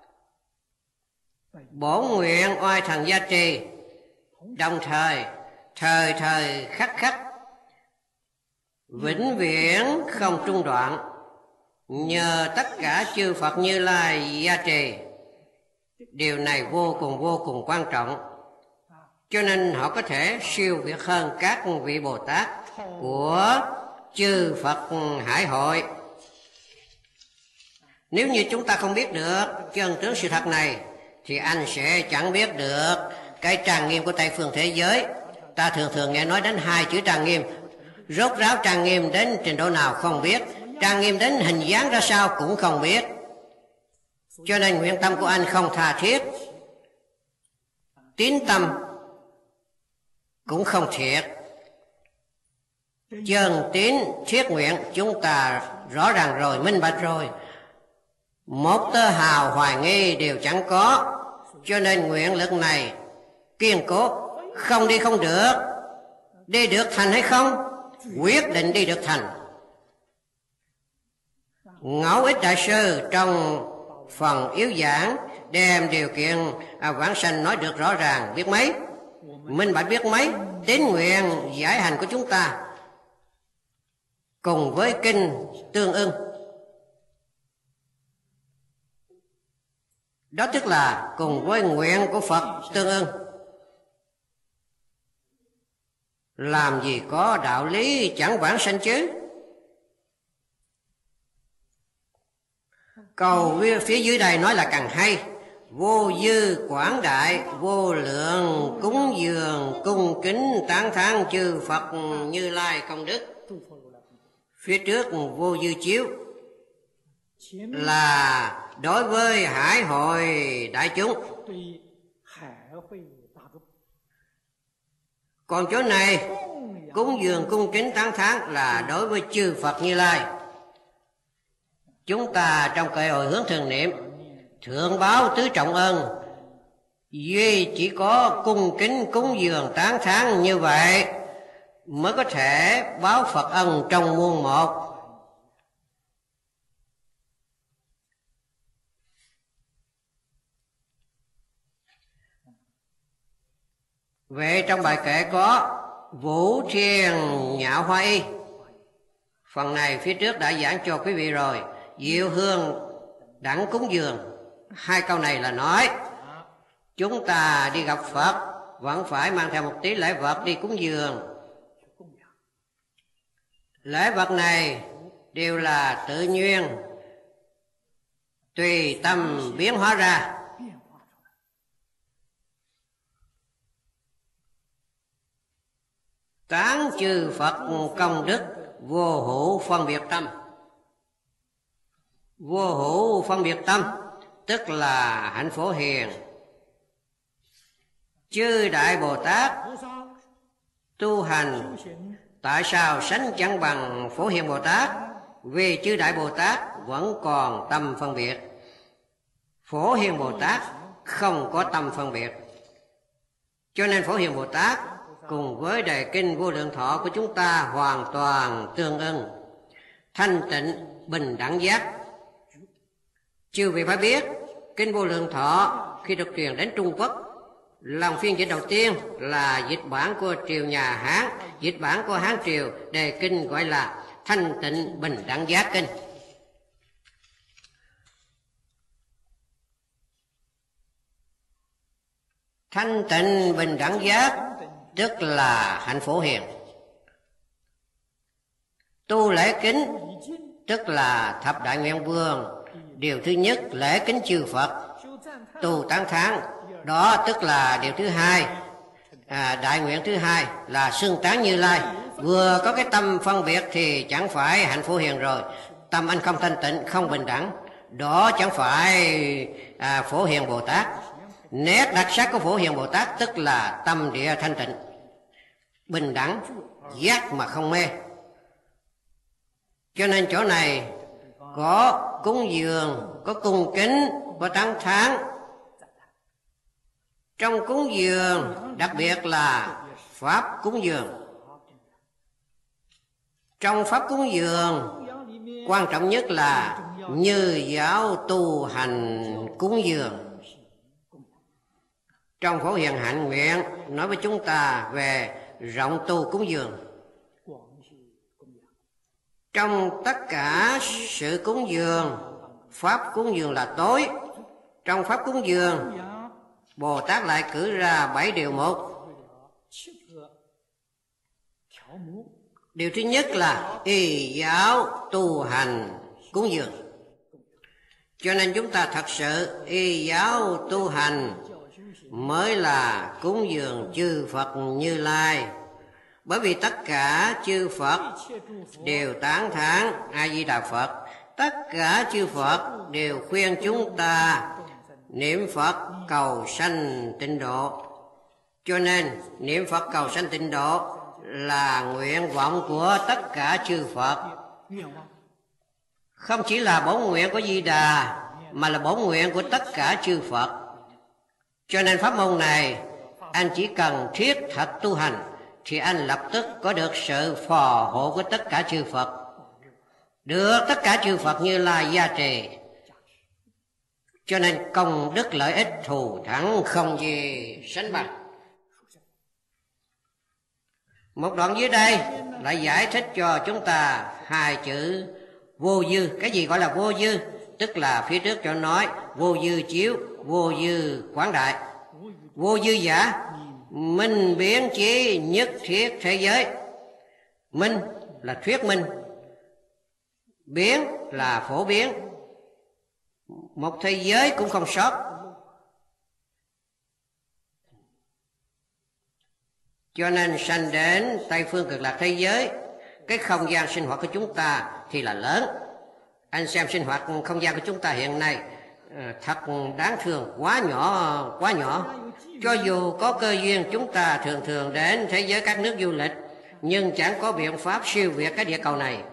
bổn nguyện oai thần gia trì, đồng thời thời thời khắc khắc vĩnh viễn không trung đoạn, nhờ tất cả chư Phật Như Lai gia trì. Điều này vô cùng vô cùng quan trọng. Cho nên họ có thể siêu việt hơn các vị Bồ Tát của chư Phật Hải hội. Nếu như chúng ta không biết được chân tướng sự thật này thì anh sẽ chẳng biết được cái trang nghiêm của Tây phương thế giới. Ta thường thường nghe nói đến hai chữ trang nghiêm. Rốt ráo trang nghiêm đến trình độ nào không biết, trang nghiêm đến hình dáng ra sao cũng không biết. Cho nên nguyện tâm của anh không tha thiết, tín tâm cũng không thiệt. Chân tín thiết nguyện chúng ta rõ ràng rồi, minh bạch rồi, một tơ hào hoài nghi đều chẳng có. Cho nên nguyện lực này kiên cố, không đi không được. Đi được thành hay không? Quyết định đi được thành. Ngẫu Ích Đại Sư trong phần yếu giảng đem điều kiện à, vãng sanh nói được rõ ràng, biết mấy? Minh bạch biết mấy? Tín nguyện giải hành của chúng ta cùng với kinh tương ưng. Đó tức là cùng với nguyện của Phật tương ưng. Làm gì có đạo lý chẳng vãng sanh chứ? Câu phía dưới đây nói là càng hay. Vô dư quảng đại, vô lượng cúng dường cung kính tán thán chư Phật Như Lai công đức. Phía trước vô dư chiếu là đối với hải hội đại chúng. Còn chỗ này cúng dường cung kính tán thán là đối với chư Phật Như Lai. Chúng ta trong cội hồi hướng thường niệm thượng báo tứ trọng ân, duy chỉ có cung kính cúng dường tán thán như vậy mới có thể báo Phật ân trong muôn một. Vậy trong bài kệ có Vũ Thiên Nhạo Hoa Y. Phần này phía trước đã giảng cho quý vị rồi. Diệu hương đẳng cúng dường. Hai câu này là nói chúng ta đi gặp Phật vẫn phải mang theo một tí lễ vật đi cúng dường. Lễ vật này đều là tự nhiên, tùy tâm biến hóa ra. Tán chư Phật công đức, vô hữu phân biệt tâm. Vô hữu phân biệt tâm tức là hạnh Phổ Hiền. Chư Đại Bồ Tát tu hành tại sao sánh chẳng bằng Phổ Hiền Bồ Tát? Vì chư Đại Bồ Tát vẫn còn tâm phân biệt, Phổ Hiền Bồ Tát không có tâm phân biệt. Cho nên Phổ Hiền Bồ Tát cùng với đề kinh Vô Lượng Thọ của chúng ta hoàn toàn tương ưng, thanh tịnh bình đẳng giác. Chư vị phải biết, kinh Vô Lượng Thọ khi được truyền đến Trung Quốc, lòng phiên dịch đầu tiên là dịch bản của triều nhà Hán, dịch bản của Hán triều, đề kinh gọi là thanh tịnh bình đẳng giác kinh. Thanh tịnh bình đẳng giác tức là hạnh Phổ Hiền. Tu lễ kính tức là thập đại nguyện vương. Điều thứ nhất lễ kính chư Phật. Tu tán thán đó tức là điều thứ hai. À, đại nguyện thứ hai là xưng tán Như Lai. Vừa có cái tâm phân biệt thì chẳng phải hạnh Phổ Hiền rồi. Tâm anh không thanh tịnh, không bình đẳng, đó chẳng phải à, Phổ Hiền Bồ Tát. Nét đặc sắc của Phổ Hiền Bồ Tát tức là tâm địa thanh tịnh, bình đẳng, giác mà không mê. Cho nên chỗ này có cúng dường, có cung kính, có tán thán. Trong cúng dường đặc biệt là pháp cúng dường. Trong pháp cúng dường quan trọng nhất là như giáo tu hành cúng dường. Trong Phổ Hiền Hạnh Nguyện nói với chúng ta về rộng tu cúng dường. Trong tất cả sự cúng dường, pháp cúng dường là tối. Trong pháp cúng dường, Bồ Tát lại cử ra bảy điều mục. Điều thứ nhất là y giáo tu hành cúng dường. Cho nên chúng ta thật sự y giáo tu hành mới là cúng dường chư Phật Như Lai. Bởi vì tất cả chư Phật đều tán thán A Di Đà Phật, tất cả chư Phật đều khuyên chúng ta niệm Phật cầu sanh tịnh độ. Cho nên niệm Phật cầu sanh tịnh độ là nguyện vọng của tất cả chư Phật. Không chỉ là bổn nguyện của Di Đà mà là bổn nguyện của tất cả chư Phật. Cho nên pháp môn này anh chỉ cần thiết thật tu hành thì anh lập tức có được sự phò hộ của tất cả chư Phật, được tất cả chư Phật Như Lai gia trì. Cho nên công đức lợi ích thù thắng không gì sánh bằng. Một đoạn dưới đây lại giải thích cho chúng ta hai chữ vô dư. Cái gì gọi là vô dư? Tức là phía trước cho nói vô dư chiếu, vô dư quảng đại. Vô dư giả, minh biến chỉ nhất thiết thế giới. Minh là thuyết minh, biến là phổ biến, một thế giới cũng không sót. Cho nên sanh đến Tây phương cực lạc thế giới, cái không gian sinh hoạt của chúng ta thì là lớn. Anh xem sinh hoạt không gian của chúng ta hiện nay, thật đáng thương, quá nhỏ, quá nhỏ. Cho dù có cơ duyên, chúng ta thường thường đến thế giới các nước du lịch, nhưng chẳng có biện pháp siêu việt cái địa cầu này.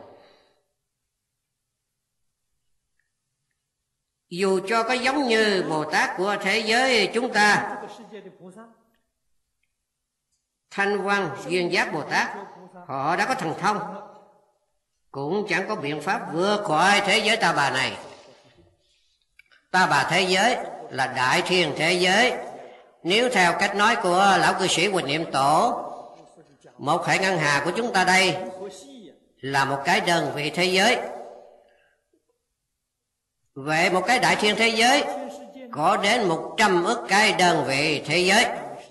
Dù cho có giống như Bồ Tát của thế giới chúng ta, Thanh Văn Duyên Giác Bồ Tát, họ đã có thần thông, cũng chẳng có biện pháp vượt khỏi thế giới ta bà này. Ta bà thế giới là đại thiên thế giới. Nếu theo cách nói của lão cư sĩ Huỳnh Niệm Tổ, một hệ ngân hà của chúng ta đây là một cái đơn vị thế giới. Vậy một cái đại thiên thế giới có đến một trăm ức cái đơn vị thế giới.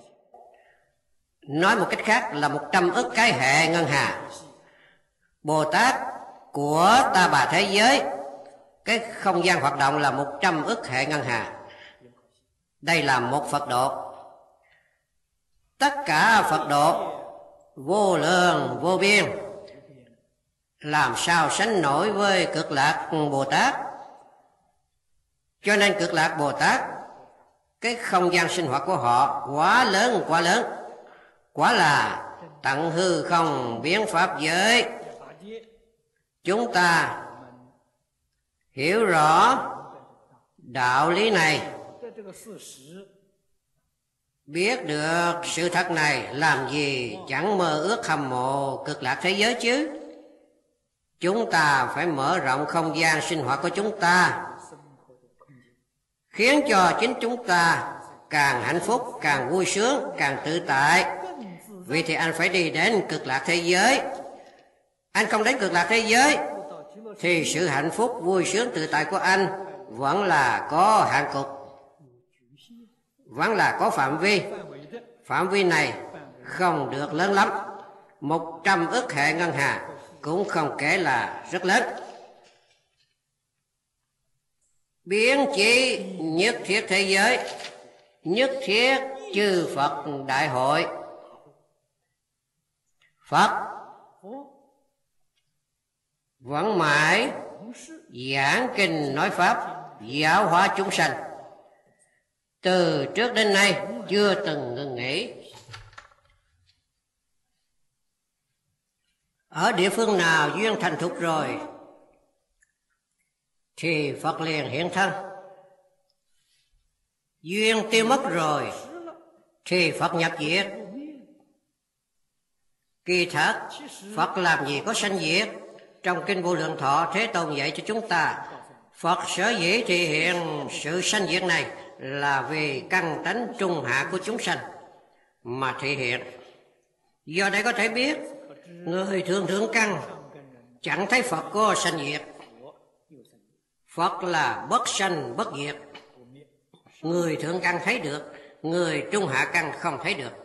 Nói một cách khác là một trăm ức cái hệ ngân hà. Bồ Tát của ta bà thế giới, cái không gian hoạt động là một trăm ức hệ ngân hà. Đây là một Phật độ. Tất cả Phật độ vô lượng vô biên, làm sao sánh nổi với Cực Lạc Bồ Tát. Cho nên Cực Lạc Bồ Tát, cái không gian sinh hoạt của họ quá lớn quá lớn, quả là tận hư không biến pháp giới. Chúng ta hiểu rõ đạo lý này, biết được sự thật này, làm gì chẳng mơ ước hâm mộ Cực Lạc thế giới chứ. Chúng ta phải mở rộng không gian sinh hoạt của chúng ta, khiến cho chính chúng ta càng hạnh phúc, càng vui sướng, càng tự tại. Vì thì anh phải đi đến Cực Lạc thế giới. Anh không đến Cực Lạc thế giới thì sự hạnh phúc, vui sướng, tự tại của anh vẫn là có hạn cục, vẫn là có phạm vi. Phạm vi này không được lớn lắm. Một trăm ức hệ ngân hà cũng không kể là rất lớn. Biến chỉ nhất thiết thế giới, nhất thiết chư Phật đại hội. Phật vẫn mãi giảng kinh nói pháp, giáo hóa chúng sanh, từ trước đến nay chưa từng ngừng nghỉ. Ở địa phương nào duyên thành thục rồi thì Phật liền hiện thân. Duyên tiêu mất rồi thì Phật nhập diệt. Kỳ thật Phật làm gì có sanh diệt. Trong Kinh Vô Lượng Thọ, Thế Tôn dạy cho chúng ta, Phật sở dĩ thể hiện sự sanh diệt này là vì căn tánh trung hạ của chúng sanh mà thể hiện. Do đây có thể biết, người thường thượng căn chẳng thấy Phật có sanh diệt. Phật là bất sanh bất diệt. Người thượng căn thấy được, người trung hạ căn không thấy được.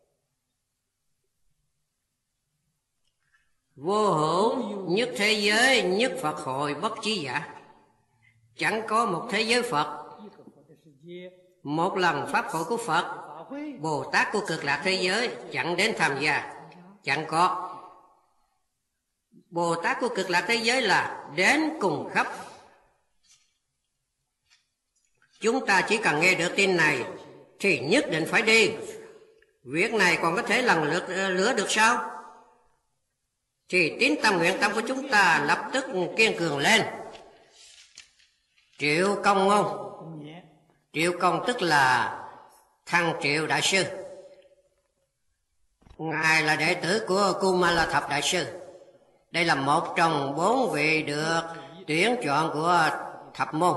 Vô hữu nhất thế giới, nhất Phật hội bất chí giả. Chẳng có một thế giới Phật, một lần pháp hội của Phật, Bồ Tát của Cực Lạc thế giới chẳng đến tham gia. Chẳng có. Bồ Tát của Cực Lạc thế giới là đến cùng khắp. Chúng ta chỉ cần nghe được tin này thì nhất định phải đi. Việc này còn có thể lần lượt lửa được sao? Thì tín tâm nguyện tâm của chúng ta lập tức kiên cường lên. Triệu Công Ngôn. Triệu Công tức là Thăng Triệu Đại Sư. Ngài là đệ tử của Kumala Thập Đại Sư. Đây là một trong bốn vị được tuyển chọn của thập môn,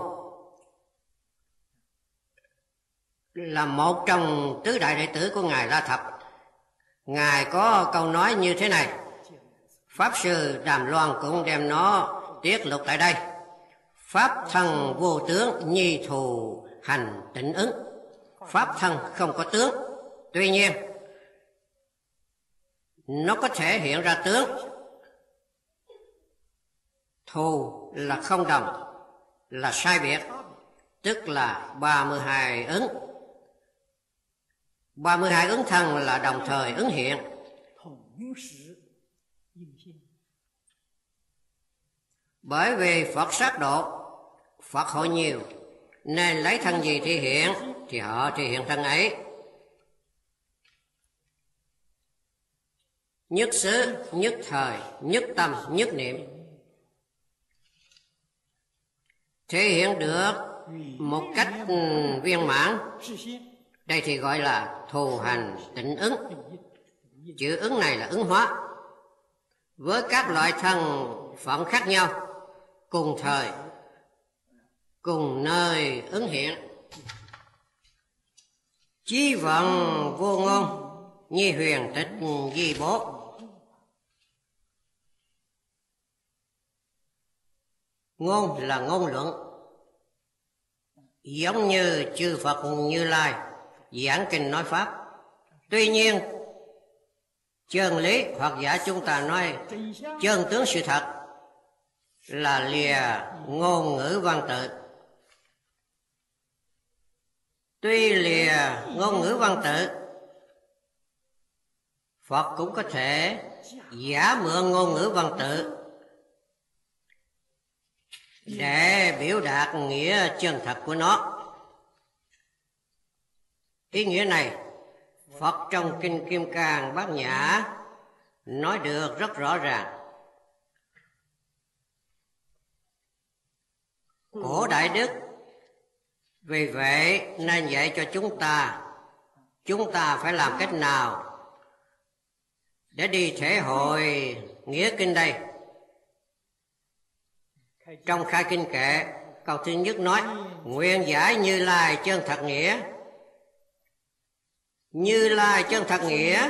là một trong tứ đại đệ tử của Ngài La Thập. Ngài có câu nói như thế này, Pháp Sư Đàm Loan cũng đem nó tiết lục tại đây. Pháp thân vô tướng, nhi thù hành tịnh ứng. Pháp thân không có tướng, tuy nhiên nó có thể hiện ra tướng. Thù là không đồng, là sai biệt, tức là ba mươi hai ứng. ba mươi hai ứng thân là đồng thời ứng hiện. Bởi vì Phật sát độ, Phật hội nhiều, nên lấy thân gì thể hiện thì họ thể hiện thân ấy. Nhất xứ, nhất thời, nhất tâm, nhất niệm, thể hiện được một cách viên mãn. Đây thì gọi là thù hành tịnh ứng. Chữ ứng này là ứng hóa với các loại thân phận khác nhau, cùng thời, cùng nơi ứng hiện. Chí vận vô ngôn, như huyền tịch di bố. Ngôn là ngôn luận, giống như chư Phật Như Lai giảng kinh nói pháp. Tuy nhiên chân lý hoặc giả chúng ta nói chân tướng sự thật là lìa ngôn ngữ văn tự. Tuy lìa ngôn ngữ văn tự, Phật cũng có thể giả mượn ngôn ngữ văn tự để biểu đạt nghĩa chân thật của nó. Ý nghĩa này Phật trong Kinh Kim Cang Bát Nhã nói được rất rõ ràng. Cổ Đại Đức vì vậy nên dạy cho chúng ta, chúng ta phải làm cách nào để đi thể hội nghĩa kinh đây. Trong Khai Kinh Kệ, câu thứ nhất nói: nguyện giải Như Lai chân thật nghĩa. Như Lai chân thật nghĩa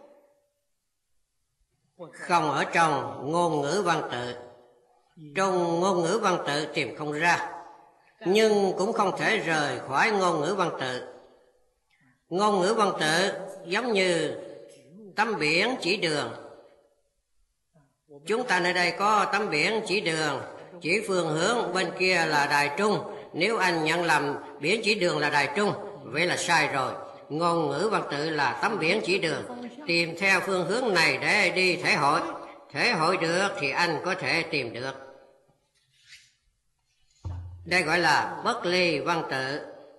không ở trong ngôn ngữ văn tự. Trong ngôn ngữ văn tự tìm không ra, nhưng cũng không thể rời khỏi ngôn ngữ văn tự. Ngôn ngữ văn tự giống như tấm biển chỉ đường. Chúng ta nơi đây có tấm biển chỉ đường, chỉ phương hướng, bên kia là Đài Trung. Nếu anh nhận lầm biển chỉ đường là Đài Trung, vậy là sai rồi. Ngôn ngữ văn tự là tấm biển chỉ đường, tìm theo phương hướng này để đi thể hội. Thể hội được thì anh có thể tìm được. Đây gọi là bất ly văn tự.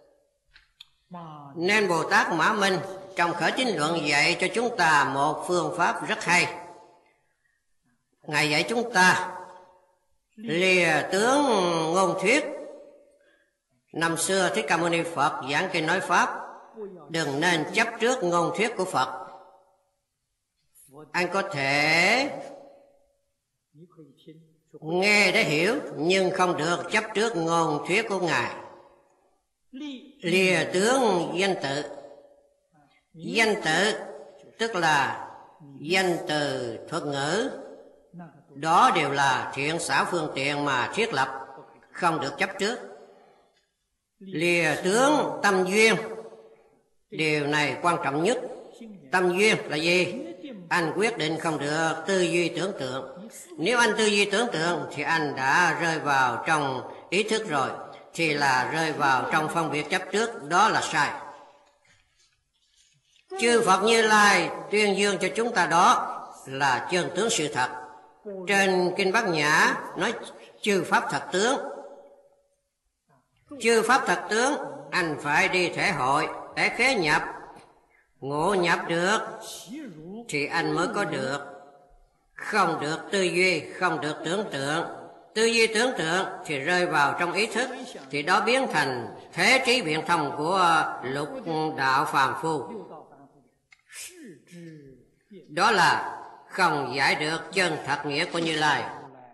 Nên Bồ Tát Mã Minh trong Khởi Tín Luận dạy cho chúng ta một phương pháp rất hay. Ngài dạy chúng ta lìa tướng ngôn thuyết. Năm xưa Thích Ca Mâu Ni Phật giảng kinh nói pháp, đừng nên chấp trước ngôn thuyết của Phật. Anh có thể nghe để hiểu, nhưng không được chấp trước ngôn thuyết của Ngài. Lìa tướng danh tự. Danh tự tức là danh từ thuật ngữ, đó đều là thiện xảo phương tiện mà thiết lập, không được chấp trước. Lìa tướng tâm duyên. Điều này quan trọng nhất. Tâm duyên là gì? Anh quyết định không được tư duy tưởng tượng. Nếu anh tư duy tưởng tượng thì anh đã rơi vào trong ý thức rồi, thì là rơi vào trong phân biệt chấp trước, đó là sai. Chư Phật Như Lai tuyên dương cho chúng ta đó là chân tướng sự thật. Trên Kinh Bát Nhã nói chư pháp thật tướng. Chư pháp thật tướng anh phải đi thể hội, để khế nhập, ngộ nhập được thì anh mới có được. Không được tư duy, không được tưởng tượng. Tư duy tưởng tượng thì rơi vào trong ý thức, thì đó biến thành thế trí biện thông của lục đạo phàm phu. Đó là không giải được chân thật nghĩa của Như Lai.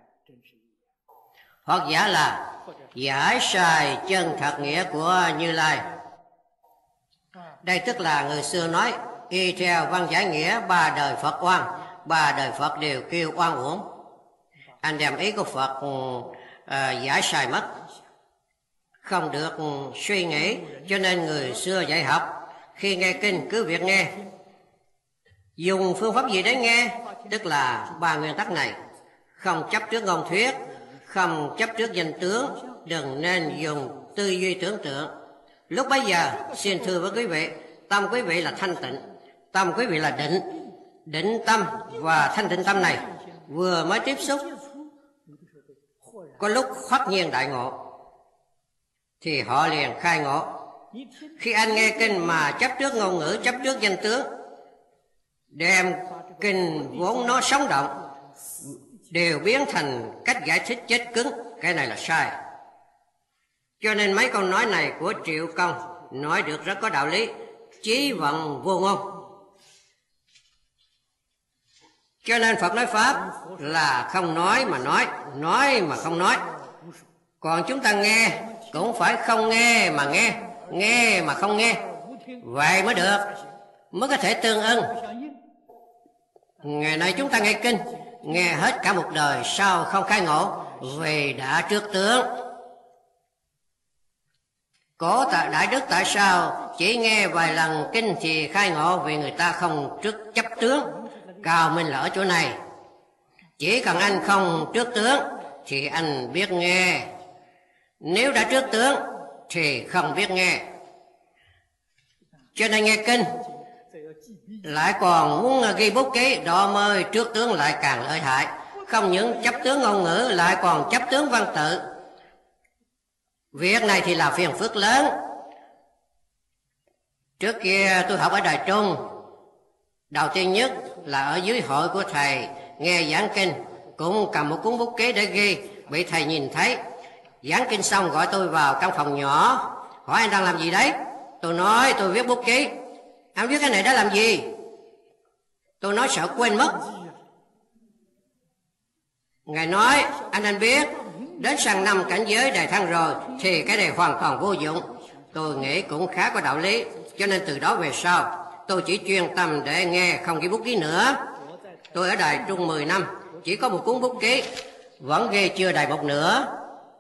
Hoặc giả là giải sai chân thật nghĩa của Như Lai. Đây tức là người xưa nói y theo văn giải nghĩa ba đời Phật oan, ba đời Phật đều kêu oan uổng. Anh đem ý của Phật uh, giải sai mất, không được uh, suy nghĩ. Cho nên người xưa dạy học, khi nghe kinh cứ việc nghe. Dùng phương pháp gì để nghe? Tức là ba nguyên tắc này: không chấp trước ngôn thuyết, không chấp trước danh tướng, đừng nên dùng tư duy tưởng tượng. Lúc bấy giờ xin thưa với quý vị, tâm quý vị là thanh tịnh, tâm quý vị là định. Định tâm và thanh tịnh tâm này vừa mới tiếp xúc, có lúc khoát nhiên đại ngộ. thì họ liền khai ngộ. Khi anh nghe kinh mà chấp trước ngôn ngữ, chấp trước danh tướng, đem kinh vốn nó sống động đều biến thành cách giải thích chết cứng, cái này là sai. Cho nên mấy câu nói này của Triệu Công nói được rất có đạo lý, chí vận vô ngôn. Cho nên Phật nói Pháp là không nói mà nói, nói mà không nói. Còn chúng ta nghe cũng phải không nghe mà nghe, nghe mà không nghe, vậy mới được, mới có thể tương ưng. Ngày nay chúng ta nghe kinh, nghe hết cả một đời sao không khai ngộ, vì đã trước tướng. Cổ tại Đại Đức tại sao chỉ nghe vài lần kinh thì khai ngộ? Vì người ta không trước chấp tướng. Cao minh là ở chỗ này, chỉ cần anh không trước tướng thì anh biết nghe, nếu đã trước tướng thì không biết nghe. Cho nên nghe kinh lại còn muốn ghi bút ký, đó mới trước tướng lại càng lợi hại. Không những chấp tướng ngôn ngữ lại còn chấp tướng văn tự. Việc này thì là phiền phức lớn. Trước kia tôi học ở Đài Trung, đầu tiên nhất là ở dưới hội của thầy nghe giảng kinh, cũng cầm một cuốn bút ký để ghi, bị thầy nhìn thấy. Giảng kinh xong gọi tôi vào căn phòng nhỏ, hỏi anh đang làm gì đấy? Tôi nói tôi viết bút ký. Anh viết cái này đã làm gì? Tôi nói sợ quên mất. Ngài nói anh anh biết, đến sang năm cảnh giới Đại Thăng rồi thì cái này hoàn toàn vô dụng. Tôi nghĩ cũng khá có đạo lý, cho nên từ đó về sau tôi chỉ chuyên tâm để nghe, không ghi bút ký nữa. Tôi ở Đài Trung mười năm, chỉ có một cuốn bút ký, vẫn ghi chưa đầy một nửa.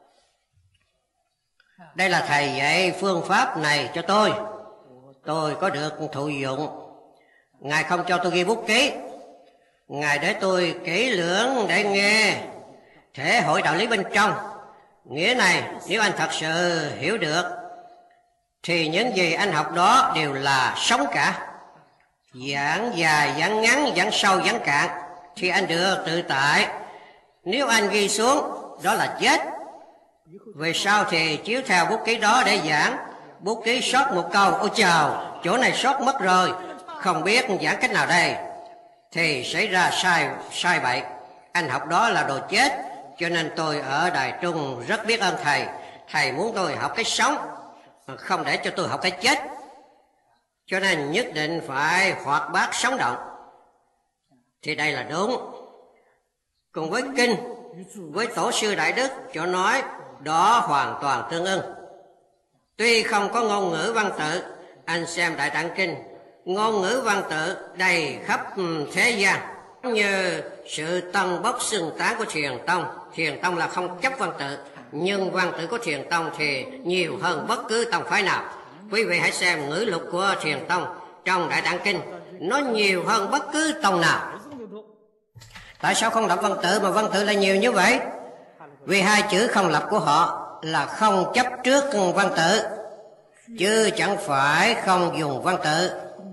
Đây là thầy dạy phương pháp này cho tôi, tôi có được thụ dụng. Ngài không cho tôi ghi bút ký, Ngài để tôi kỹ lưỡng để nghe, thể hội đạo lý bên trong. Nghĩa này nếu anh thật sự hiểu được thì những gì anh học đó đều là sống cả. Giảng dài, giảng ngắn, giảng sâu, giảng cạn thì anh được tự tại. Nếu anh ghi xuống đó là chết. Về sau thì chiếu theo bút ký đó để giảng. Bút ký sót một câu, ôi chào, chỗ này sót mất rồi, không biết giảng cách nào đây, thì xảy ra sai sai bậy. Anh học đó là đồ chết. Cho nên tôi ở Đài Trung rất biết ơn thầy. Thầy muốn tôi học cái sống, không để cho tôi học cái chết. Cho nên nhất định phải hoạt bát sống động, thì đây là đúng. Cùng với kinh, với tổ sư Đại Đức cho nói, đó hoàn toàn tương ưng. Tuy không có ngôn ngữ văn tự, anh xem Đại Tạng Kinh, ngôn ngữ văn tự đầy khắp thế gian, như sự tân bốc xưng tán của Thiền Tông. Thiền Tông là không chấp văn tự, nhưng văn tự của Thiền Tông thì nhiều hơn bất cứ tông phái nào. Quý vị hãy xem ngữ lục của Thiền Tông trong Đại Tạng Kinh, nó nhiều hơn bất cứ tông nào. Tại sao không lập văn tự mà văn tự lại nhiều như vậy? Vì hai chữ không lập của họ là không chấp trước văn tự, chứ chẳng phải không dùng văn tự.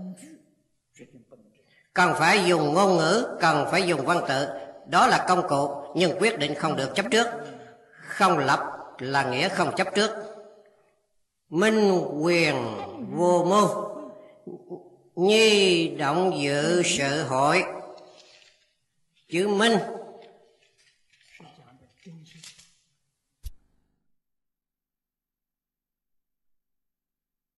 Cần phải dùng ngôn ngữ, cần phải dùng văn tự, đó là công cụ, nhưng quyết định không được chấp trước. Không lập là nghĩa không chấp trước. Minh quyền vô mưu, nhi động dự sự hội. Chữ minh